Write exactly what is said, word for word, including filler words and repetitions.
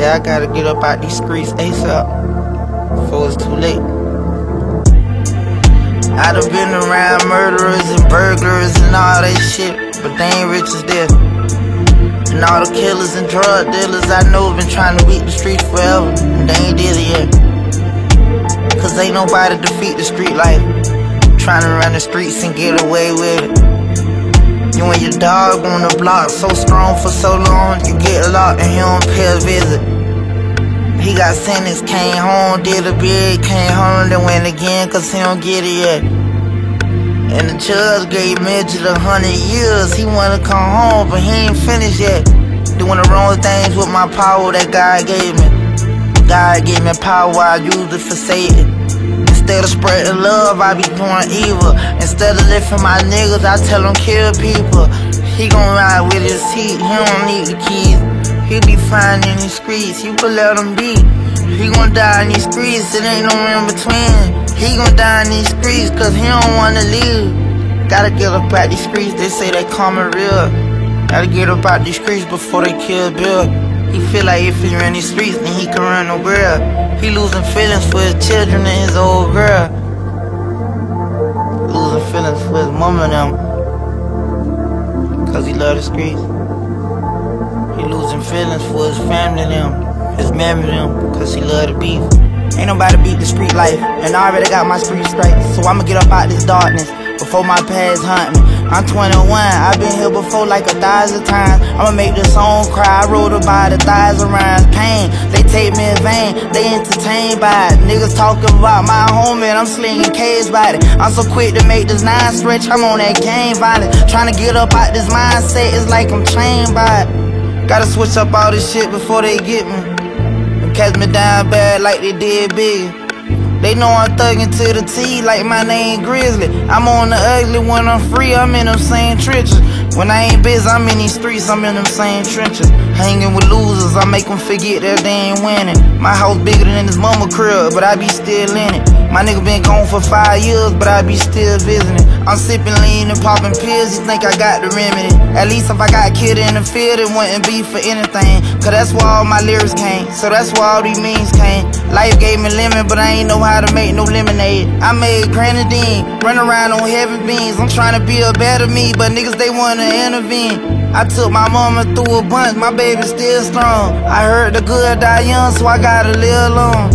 Yeah, I gotta get up out these streets ASAP before it's too late. I done been around murderers and burglars and all that shit, but they ain't rich as this. And all the killers and drug dealers I know been trying to beat the streets forever, and they ain't did it yet. Cause ain't nobody defeat the street life, trying to run the streets and get away with it. You and your dog on the block so strong for so long, you get locked and he don't pay a visit. He got sentenced, came home, did a bid, came home, then went again cause he don't get it yet. And the judge gave Midget a hundred years, he wanna come home but he ain't finished yet. Doing the wrong things with my power that God gave me. God gave me power, I use it for Satan. Instead of spreading love, I be doing evil. Instead of lifting my niggas, I tell them kill people. He gon' ride with his heat, he don't need the keys. He be fine in these streets, you can let him be. He gon' die in these streets, it ain't no in between. He gon' die in these streets cause he don't wanna leave. Gotta get up out these streets, they say they coming real. Gotta get up out these streets before they kill Bill. He feel like if he in these streets, then he can run the world. He losing feelings for his children and his old girl. Losing feelings for his mama and them, cause he love the streets. He losing feelings for his family and them, his memory and them, cause he love the beef. Ain't nobody beat the street life, and I already got my street straight. So I'ma get up out this darkness before my past hunt me. I'm twenty-one, I've been here before like a thousand times. I'ma make this song cry, I wrote about a thousand rhymes. Pain, they take me in vain, they entertained by it. Niggas talking about my homie, I'm slinging K's by it. I'm so quick to make this nine stretch, I'm on that game violent. Trying to get up out this mindset, it's like I'm chained by it. Gotta switch up all this shit before they get me. Catch me down bad like they did Big. They know I'm thuggin' to the T like my name Grizzly. I'm on the ugly when I'm free, I'm in them same trenches. When I ain't busy, I'm in these streets, I'm in them same trenches. Hanging with losers, I make them forget that they ain't winning. My house bigger than his mama crib, but I be still in it. My nigga been gone for five years, but I be still visiting. I'm sipping lean and popping pills, you think I got the remedy. At least if I got killed in the field, it wouldn't be for anything. Cause that's where all my lyrics came, so that's where all these memes came. Life gave me lemon, but I ain't know how to make no lemonade. I made grenadine, run around on heavy beans. I'm trying to be a better me, but niggas they wanna intervene. I took my mama through a bunch, my baby still strong. I heard the good die young, so I gotta live long.